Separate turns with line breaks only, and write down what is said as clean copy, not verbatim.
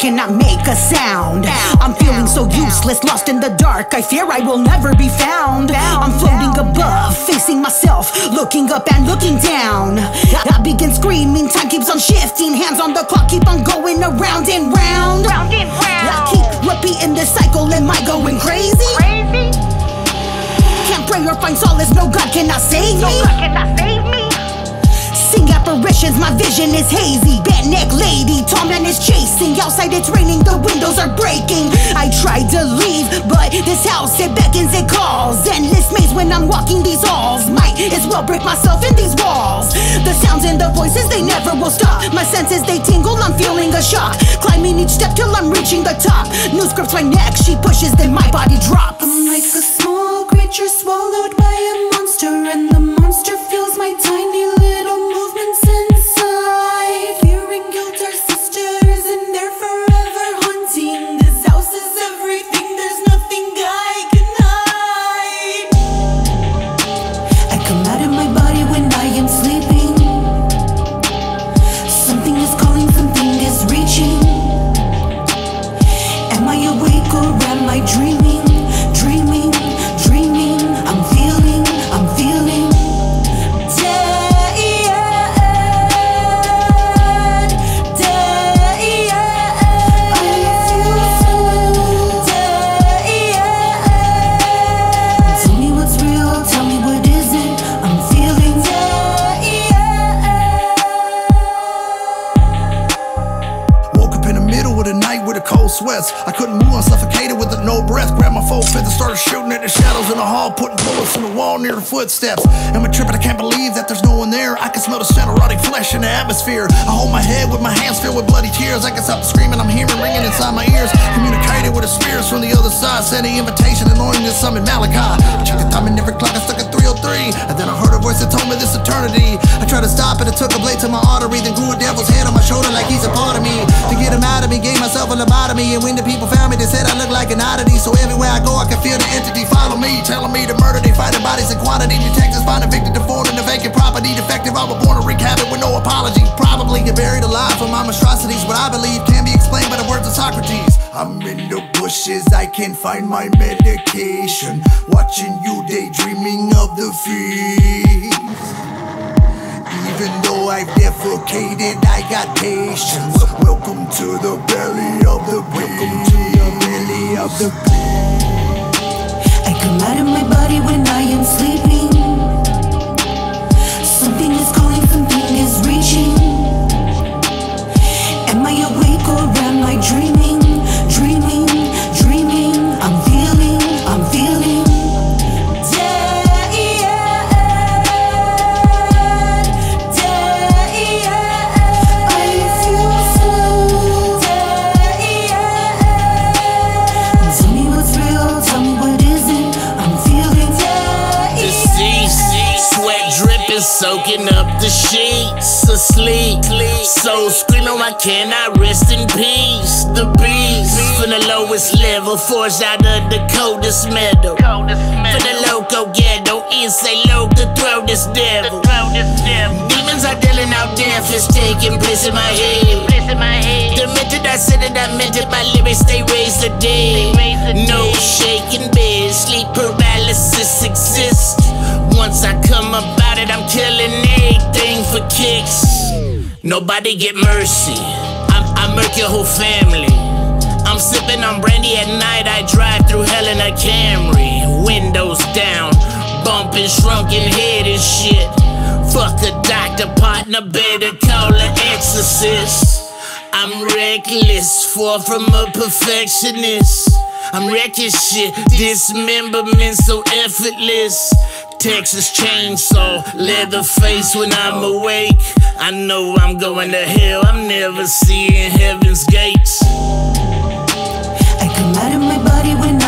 cannot make a sound. I'm feeling so useless, lost in the dark. I fear I will never be found. I'm floating above, facing myself, looking up and looking down. I begin screaming, time keeps on shifting. Hands on the clock, keep on going around and round. I keep repeating this cycle, am I going crazy? Can't pray or find solace, no God cannot save me. Seeing apparitions, my vision is hazy. Bent neck lady, tall man is chasing. Outside it's raining, the windows are breaking. I tried to leave, but this house, it beckons, it calls. Endless maze when I'm walking these halls. Might as well break myself in these walls. The sounds and the voices, they never will stop. My senses, they tingle, I'm feeling a shock. Climbing each step till I'm reaching the top. Noose grips my neck, she pushes, then my body drops.
I'm like a small creature swallowed by a monster, and the monster feels my tiny little movements inside. Fear and guilt are sisters, and they're forever haunting. This house is everything, there's nothing I can hide. I come out of my body when I am sleeping. Something is calling, something is reaching. Am I awake or am I dreaming? Dreaming, dreaming, I'm feeling
cold sweats. I couldn't move, I suffocated with no breath. Grabbed my full fifth and started shooting at the shadows in the hall, putting bullets in the wall near the footsteps. Am I tripping? I can't believe that there's no one there. I can smell the scent of rotting flesh in the atmosphere. I hold my head with my hands filled with bloody tears. I can stop screaming, I'm hearing ringing inside my ears. Communicated with the spirits from the other side, sending invitation, anointing to summon Malachi. I checked the time and every clock, I stuck at 3:03. And then I heard a voice that told me this eternity. I tried to stop it, it took a blade to my artery, then grew a devil's head on my shoulder like he's a part of me. To get him out of me, gave myself a lobotomy. And when the people found me, they said I look like an oddity. So everywhere I go, I can feel the entity follow me, telling me to murder. They finding bodies in quantity. Detectives find a victim deformed in the vacant property. Defective, I was born to wreak havoc with no apology. Probably get buried alive for my monstrosities. What I believe can be explained by the words of Socrates. I'm in the bushes, I can't find my medication. Watching you daydreaming of the feast. Even though I've defecated, I got patience. Welcome to the belly of the beast. Welcome to the belly of the beast.
I come out of my body when I am sleeping. Something is calling, something is reaching. Am I awake or am I dreaming? Dreaming, dreaming, I'm feeling
soaking up the sheets, asleep. Soul screaming, why can't I rest in peace? The beast, from the lowest level, forged out of the coldest metal. From the loco ghetto, insane loco, throw this devil. Demons are dealing out death, is taking place in my head. The method I said it, I meant it, my lyrics, they raise the dead. No shaking bed, sleep paralysis exists. Once I come about it, I'm killing anything for kicks. Nobody get mercy, I murk your whole family. I'm sipping on brandy at night, I drive through hell in a Camry. Windows down, bumping shrunken head and shit. Fuck a doctor, partner, better call an exorcist. I'm reckless, far from a perfectionist. I'm wrecking shit, dismemberment so effortless. Texas chainsaw, leather face when I'm awake. I know I'm going to hell, I'm never seeing heaven's gates.
I come out of my body when